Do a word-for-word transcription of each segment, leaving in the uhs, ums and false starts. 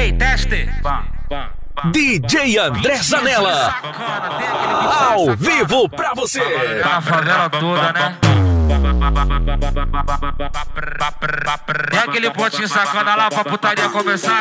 Ei, teste! D J André Zanella, ao vivo pra você. Tá a favela toda, né? Tem aquele pontinho sacana lá pra putaria começar.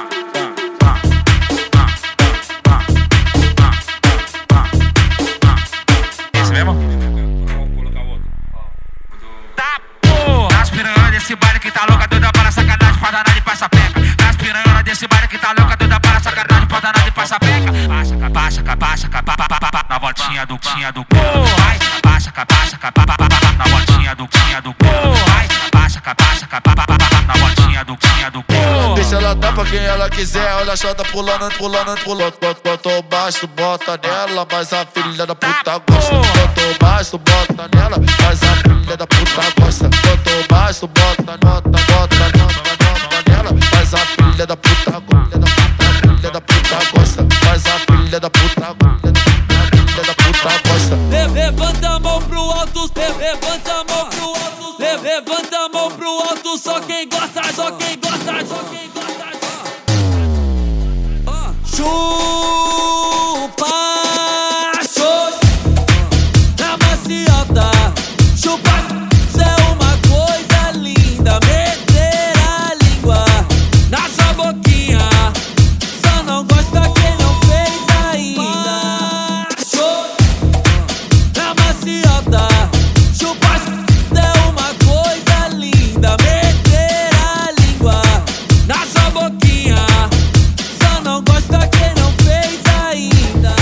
Esse mesmo? Vamos colocar outro. Tá porra! Nas piranhas desse baile que tá louca, doida para sacanagem, pra danar de passa peca. Nas piranhas desse baile que tá louca, doida para sacanagem, pra danar de passa peca. Baixa, baixa, baixa, baixa, na voltinha do tinha do corpo. Vai, baixa, baixa, na voltinha do tinha do corpo. Vai, baixa, baixa, na voltinha do tinha do corpo. Deixa ela dar pra quem ela quiser, olha só, tá pulando, pulando, pulando. Botou baixo, bota nela, mas a filha da puta gosta. Botou baixo, bota nela, mas a filha da puta gosta. Botou baixo, bota, bota, bota, bota nela, mas a filha da puta gosta. Filha da puta gosta, mas a filha da puta gosta. Filha da puta gosta. Levanta a mão pro alto, levanta a mão pro alto, levanta a mão pro alto, só quem gosta, só quem gosta, só quem gosta. Chupa, chupa, na maciota, chupa, isso é uma coisa linda, meter a língua na sua boquinha, só não gosta quem não fez ainda. Chupa, na maciota, chupa, isso é uma coisa linda, meter a língua na sua boquinha, só não gosta quem não fez ainda.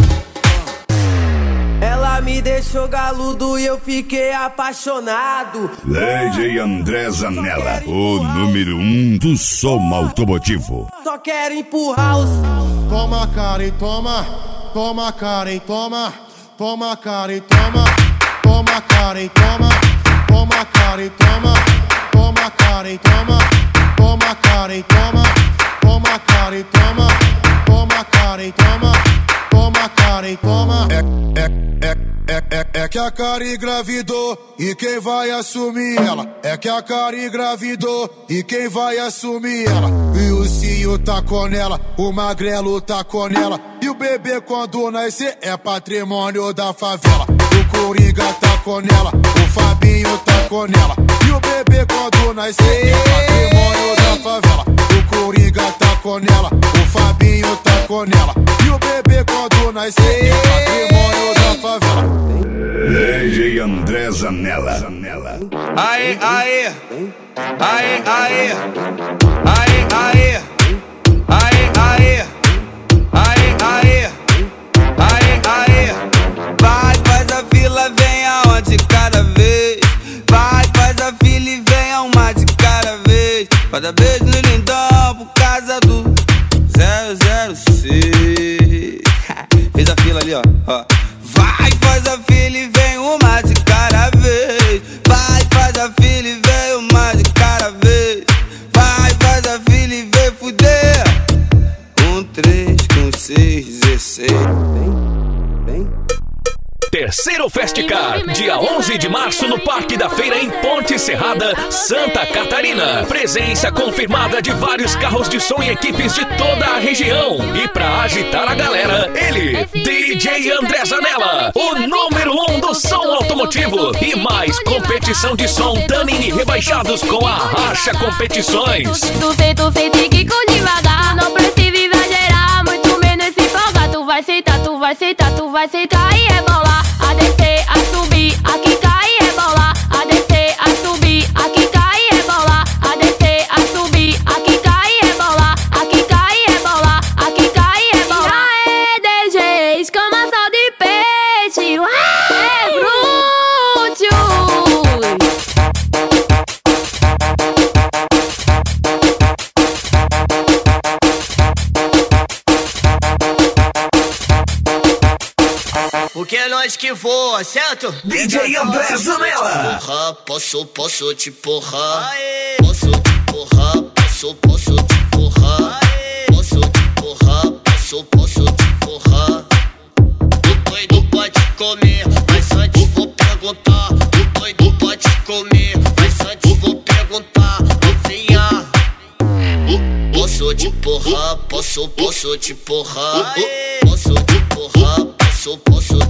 Ela me deixou galudo e eu fiquei apaixonado. D J André Zanella, o número um do som automotivo. Só quero empurrar os... Toma cara e toma, toma cara e toma, toma cara e toma, toma cara e toma, toma cara e toma, toma cara e toma, toma cara e toma, toma cara e toma, toma cara e toma, toma cara e toma. É, é, é, é, é, é que a Cari engravidou e quem vai assumir ela? É que a Cari engravidou e quem vai assumir ela? E o Cio tá com ela, o Magrelo tá com ela, e o bebê quando nascer é patrimônio da favela. O Coringa tá com ela, o Fabinho tá com ela, e o bebê quando nascer é patrimônio da favela. O Coringa tá com ela, o Fabinho tá com ela, e o bebê quando nascer é patrimônio da favela. D J André Zanella. Aê, aê, aê, aê, aê, aê, aê, aê, aê, aê, aê, aê. Vai, faz a fila, vem aonde cada vez. Vai, faz a fila e vem a uma de cada vez. Cada beijo no lindão por causa do zero zero seis. Fez a fila ali, ó, ó. Vai, faz a fila e vem uma de cada vez. Vai, faz a fila e vem uma de cada vez. Vai, faz a fila e vem fuder. Um, três, com seis, dezesseis. Vem, vem. Terceiro Festcar, dia onze de março no Parque da Feira em Ponte Serrada, Santa Catarina. Presença confirmada de vários carros de som e equipes de toda a região. E pra agitar a galera, ele, D J André Zanella, o número um do som automotivo. E mais competição de som Tanini rebaixados com a Racha Competições. Tu sei, tu sei, tem que ir devagar, não precisa exagerar, muito menos se empolgar. Tu vai sentar, tu vai sentar, tu vai sentar e rebolar. A descer, a subir, a quicar e rebolar. A descer, a subir, a quicar e rebolar. A descer, a subir, a quicar e rebolar. A quicar e rebolar, a quicar e rebolar. Aê, D J, escama sal de peixe. Ué, bruto. Porque é nós que voa, certo? D J André Zanella. Porra, posso, posso te porrar. Posso te porrar, posso, posso te porrar. Posso te porrar, posso, posso te porrar. O doido pode comer, mas antes vou perguntar. O doido pode comer, mas antes vou perguntar. Novinha, posso te porrar, posso, posso te porrar, posso te porrar, posso, posso